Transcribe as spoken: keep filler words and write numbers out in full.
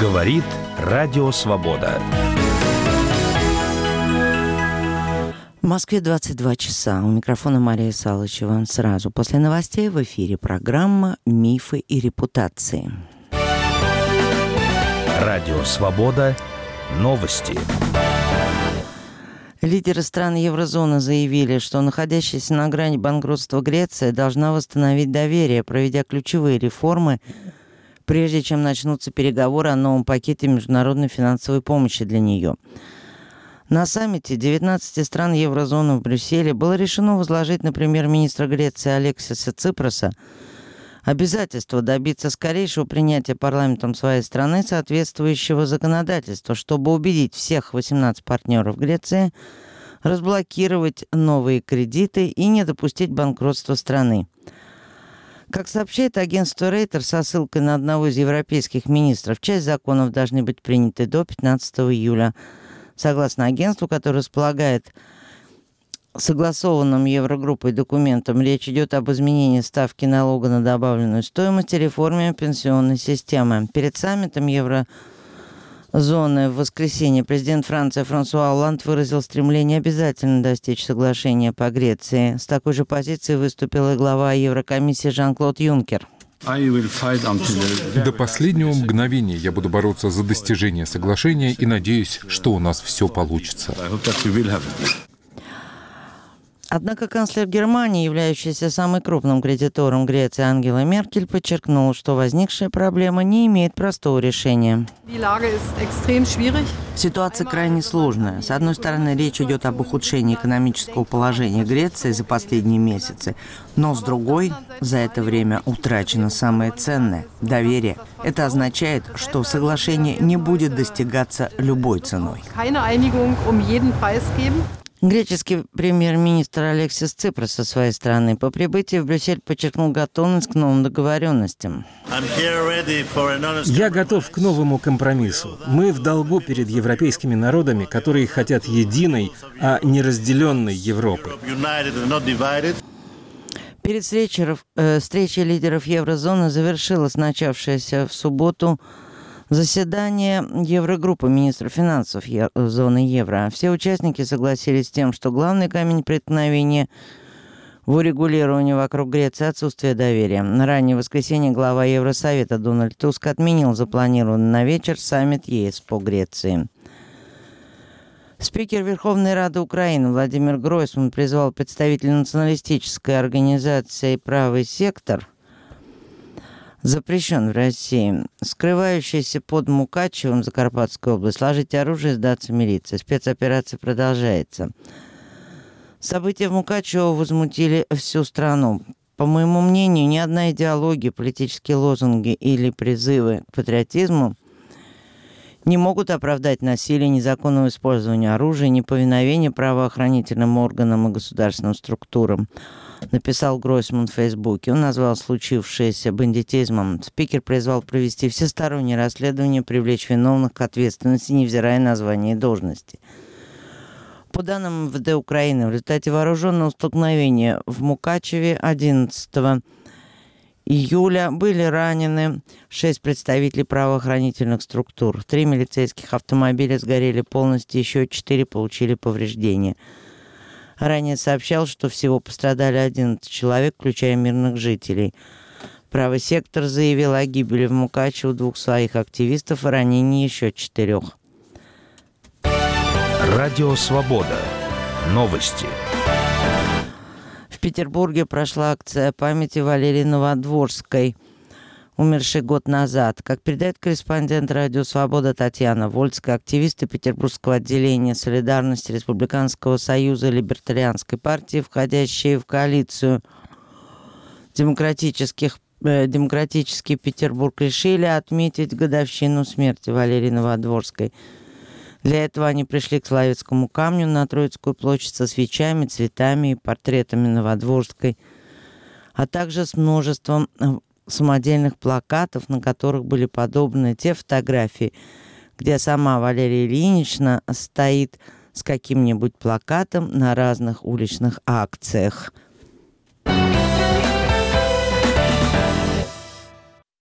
Говорит Радио Свобода. В Москве двадцать два часа. У микрофона Мария Салычева. Сразу после новостей в эфире программа «Мифы и репутации». Радио Свобода. Новости. Лидеры стран еврозоны заявили, что находящаяся на грани банкротства Греция должна восстановить доверие, проведя ключевые реформы, прежде чем начнутся переговоры о новом пакете международной финансовой помощи для нее. На саммите девятнадцати стран еврозоны в Брюсселе было решено возложить на премьер-министра Греции Алексиса Ципроса обязательство добиться скорейшего принятия парламентом своей страны соответствующего законодательства, чтобы убедить всех восемнадцать партнеров Греции разблокировать новые кредиты и не допустить банкротства страны. Как сообщает агентство Рейтер со ссылкой на одного из европейских министров, часть законов должны быть приняты до пятнадцатого июля. Согласно агентству, которое располагает согласованным Еврогруппой документом, речь идет об изменении ставки налога на добавленную стоимость и реформе пенсионной системы. Перед саммитом Еврозоны в воскресенье президент Франции Франсуа Олланд выразил стремление обязательно достичь соглашения по Греции. С такой же позицией выступил и глава Еврокомиссии Жан-Клод Юнкер. До последнего мгновения я буду бороться за достижение соглашения и надеюсь, что у нас все получится. Однако канцлер Германии, являющийся самым крупным кредитором Греции Ангела Меркель, подчеркнул, что возникшая проблема не имеет простого решения. Ситуация крайне сложная. С одной стороны, речь идет об ухудшении экономического положения Греции за последние месяцы, но с другой, за это время утрачено самое ценное – доверие. Это означает, что соглашение не будет достигаться любой ценой. Греческий премьер-министр Алексис Ципрос со своей стороны по прибытии в Брюссель подчеркнул готовность к новым договоренностям. Я готов к новому компромиссу. Мы в долгу перед европейскими народами, которые хотят единой, а не разделенной Европы. Перед встречей, э, встречей лидеров еврозоны завершилась начавшаяся в субботу заседание Еврогруппы министров финансов зоны евро. Все участники согласились с тем, что главный камень преткновения в урегулировании вокруг Греции – отсутствие доверия. Ранее в воскресенье глава Евросовета Дональд Туск отменил запланированный на вечер саммит ЕС по Греции. Спикер Верховной Рады Украины Владимир Гройсман призвал представителей националистической организации «Правый сектор», запрещен в России, скрывающийся под Мукачевым, Закарпатская область, сложить оружие и сдаться милиции. Спецоперация продолжается. События в Мукачево возмутили всю страну. По моему мнению, ни одна идеология, политические лозунги или призывы к патриотизму не могут оправдать насилие, незаконного использования оружия, неповиновение правоохранительным органам и государственным структурам, написал Гройсман в Фейсбуке. Он назвал случившееся бандитизмом. Спикер призвал провести всестороннее расследование, привлечь виновных к ответственности, невзирая на звание и должности. По данным эм вэ дэ Украины, в результате вооруженного столкновения в Мукачеве одиннадцатого июля были ранены шесть представителей правоохранительных структур. Три милицейских автомобиля сгорели полностью, еще четыре получили повреждения. Ранее сообщал, что всего пострадали одиннадцать человек, включая мирных жителей. Правый сектор заявил о гибели в Мукачево двух своих активистов и ранении еще четырех. Радио Свобода. Новости. В Петербурге прошла акция памяти Валерии Новодворской, умершей год назад. Как передает корреспондент Радио Свобода Татьяна Вольская, активисты Петербургского отделения солидарности Республиканского союза Либертарианской партии, входящие в коалицию демократических, э, демократический Петербург, решили отметить годовщину смерти Валерии Новодворской. Для этого они пришли к Соловецкому камню на Троицкую площадь со свечами, цветами и портретами Новодворской, а также с множеством самодельных плакатов, на которых были подобны те фотографии, где сама Валерия Ильинична стоит с каким-нибудь плакатом на разных уличных акциях.